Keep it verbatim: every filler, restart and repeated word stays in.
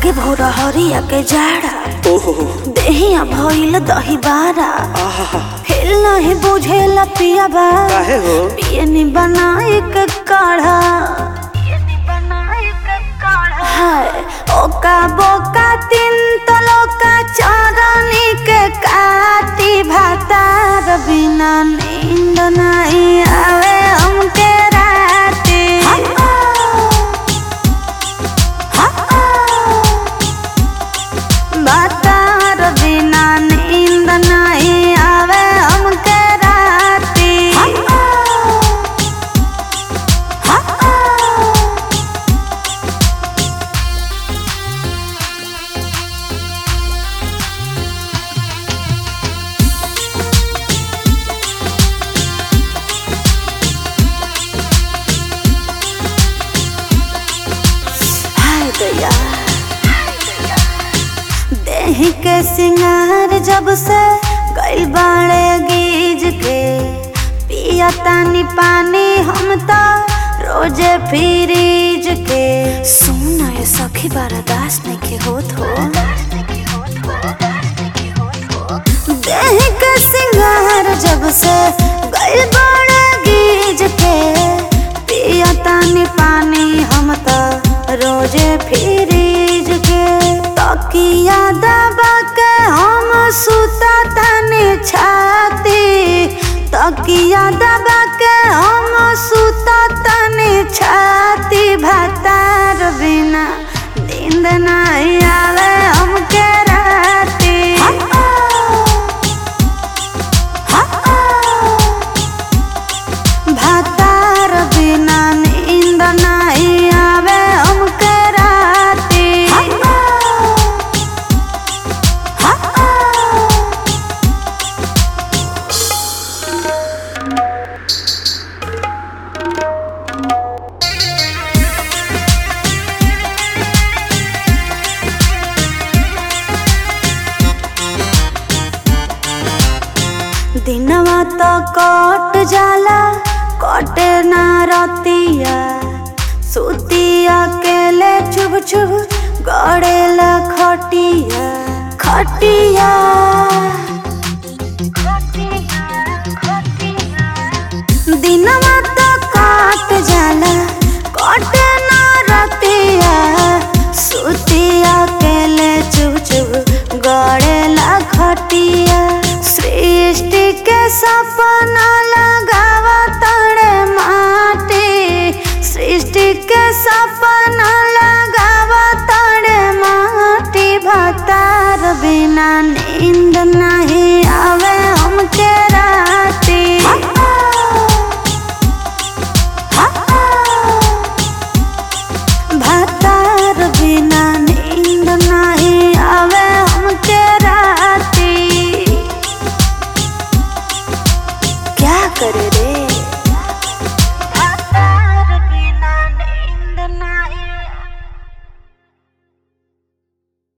लागे भोर हरिया के जाड़ा, देहिया भइल दही बारा, हिल नहीं बुझेला पिया बा, पियनी बनाए के काढ़ा। हाय ओका बोका तीन तलोका चांदनी के काटी, भातार बिना नींद नहीं आवे हमके राती। भातार बिना नींद नहीं आवे हमके राती। हाय दया देहि के सिंगार जब से गइल बाड़े गीज के, पिया तानी पानी हम तो रोजे फ्रीज के। सुना ये सखी बर्दाश्त नहीं होत हो, देहि के सिंगार जब से गइल बाड़े गीज के, पिया तानी पानी हम तो रोजे फ्रीज के। तकिया दबा के हम सुता तानी छाती, तकिया दबा के हम सुता तानी छाती। भातार बिना नींद नहीं आवे हमके राती। भातार बिना नींद नहीं आवे हमके राती। दिनवा तो कट जाला कटे ना रतिया, सुतिया केले चुभ चुभ गड़ेला खटिया खटिया। दिनवा तो कट जाला कटे ना रतिया, सुतिया केले चुभ चुभ गड़ेला खटिया। सृष्टि के सपना लगावा तड़े माटी, सृष्टि के सपना लगावा तड़े माटी। भातार बिना नींद नहीं आवे हमके राती। भातार बिना नींद नहीं आवे हमके राती। क्या करे रे।